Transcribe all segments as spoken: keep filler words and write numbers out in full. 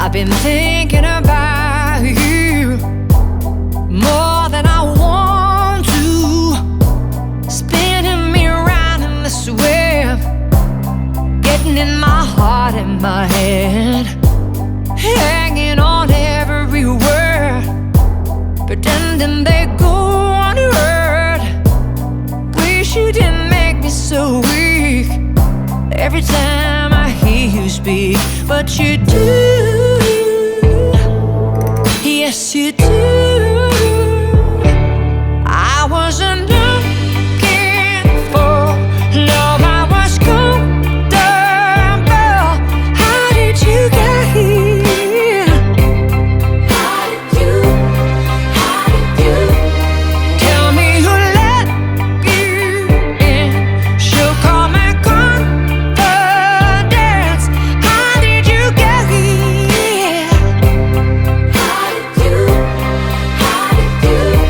I've been thinking about you more than I want to, spinning me around in this web, getting in my heart and my head, hanging on every word, pretending they go unheard. Wish you didn't make me so weak every time I hear you speak, but you do. Yes, you do. I wasn't looking for love, I was comfortable. How did you get here? How did you, how did you? Tell me who let you in. She'll call my confidence. How did you get here? How did you, how did you?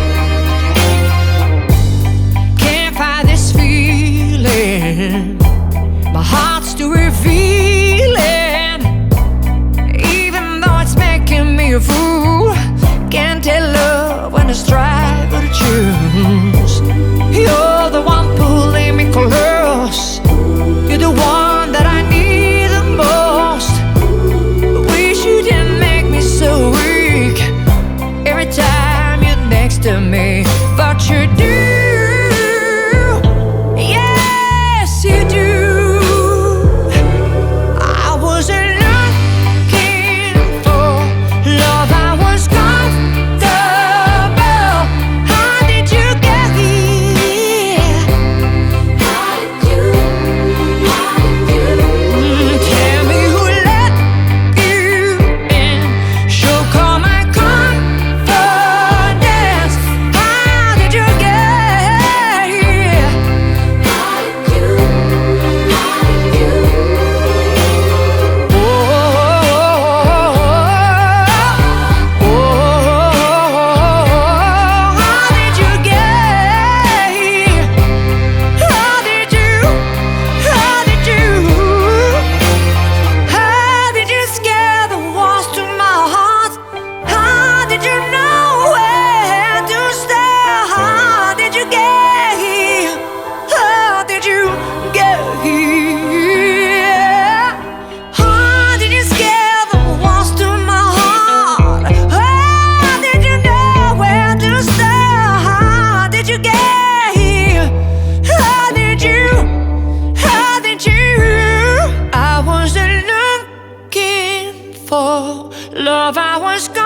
Can't fight this feeling, my heart's still revealing, even though it's making me a fool. Can't tell love when it's trying to choose. You're the one pulling me close, you're the one that I need the most. Wish you didn't make me so weak every time you're next to me, but you do. Yes, you do. I wasn't looking for love, I was comfortable. How did you get here? How did you, how did you? Mm, tell me who let you in. She'll call my confidence. How did you get here? How did you, how did you? Oh, oh, how did you get here? How did you, how did you? How did you scare the walls to my heart? How did you know where to stay? How did you get here? How did you get here? How did you scare the walls to my heart? How did you know where to stay? How did you get here? How did you, how did you? I wasn't looking for love, I was